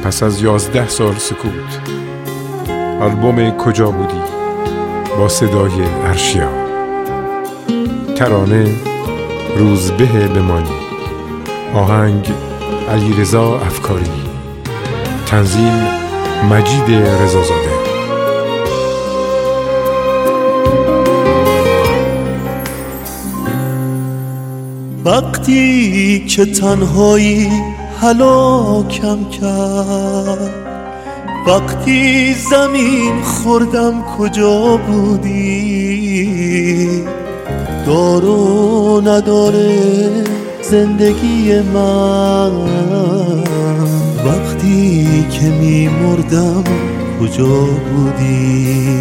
پس از 11 سال سکوت، آلبوم کجا بودی با صدای ارشیا. ترانه روزبه بمانی، آهنگ علیرضا افکاری، تنظیم مجید رضازاده. وقتی که تنهایی هلاکم کرد، وقتی زمین خوردم کجا بودی؟ دار و نداره زندگی من، وقتی که میمردم کجا بودی؟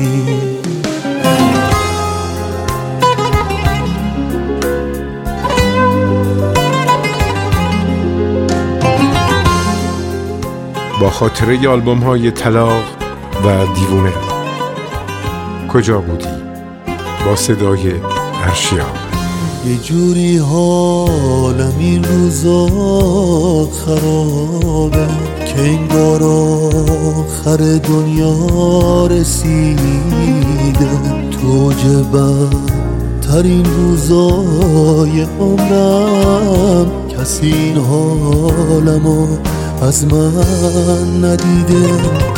با خاطره آلبوم های طلاق و دیوونه، کجا بودی با صدای ارشیا. یه جوری حالم این روزا خرابه که انگار آخر دنیا رسیده. توج بدترین روزای عمرم، کسی این حالمو از من ندیده.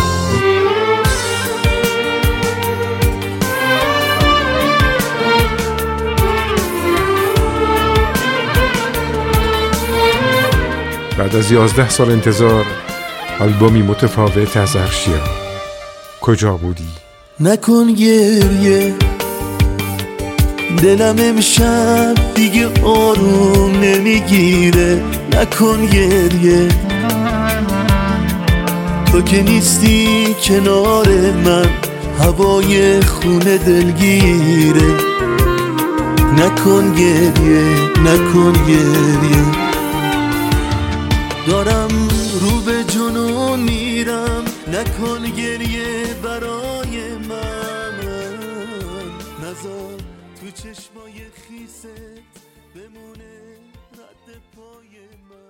بعد از 11 سال انتظار، آلبومی متفاوت از ارشیا. کجا بودی؟ نکن گریه، دلم امشب دیگه آروم نمیگیره. نکن گریه، تو که نیستی کنار من، هوای خونه دلگیره. نکن گریه، نکن گریه، دارم رو به جنون میرم. نکن گریه برای من، نذار تو چشمای خیست بمونه رد پای من.